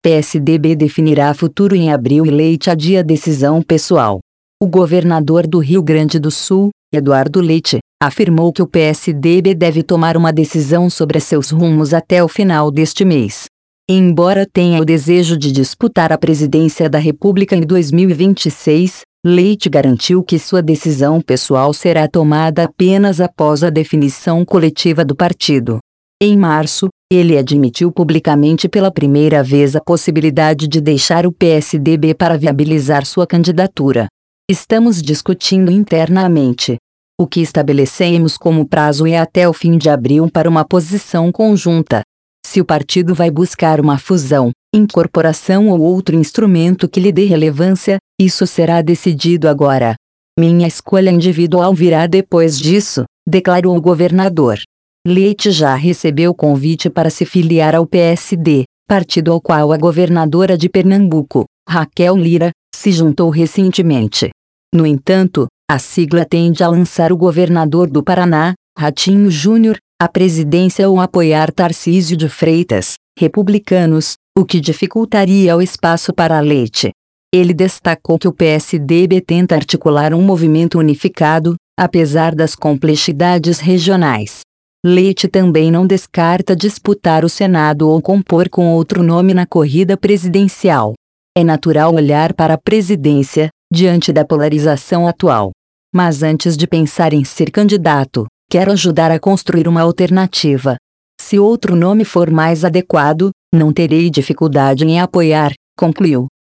PSDB definirá futuro em abril e Leite adia decisão pessoal. O governador do Rio Grande do Sul, Eduardo Leite, afirmou que o PSDB deve tomar uma decisão sobre seus rumos até o final deste mês. Embora tenha o desejo de disputar a presidência da República em 2026, Leite garantiu que sua decisão pessoal será tomada apenas após a definição coletiva do partido. Em março, ele admitiu publicamente pela primeira vez a possibilidade de deixar o PSDB para viabilizar sua candidatura. Estamos discutindo internamente. O que estabelecemos como prazo é até o fim de abril para uma posição conjunta. Se o partido vai buscar uma fusão, incorporação ou outro instrumento que lhe dê relevância, isso será decidido agora. Minha escolha individual virá depois disso, declarou o governador. Leite já recebeu convite para se filiar ao PSD, partido ao qual a governadora de Pernambuco, Raquel Lira, se juntou recentemente. No entanto, a sigla tende a lançar o governador do Paraná, Ratinho Júnior, à presidência ou apoiar Tarcísio de Freitas, republicanos, o que dificultaria o espaço para Leite. Ele destacou que o PSDB tenta articular um movimento unificado, apesar das complexidades regionais. Leite também não descarta disputar o Senado ou compor com outro nome na corrida presidencial. É natural olhar para a presidência, diante da polarização atual. Mas antes de pensar em ser candidato, quero ajudar a construir uma alternativa. Se outro nome for mais adequado, não terei dificuldade em apoiar, concluiu.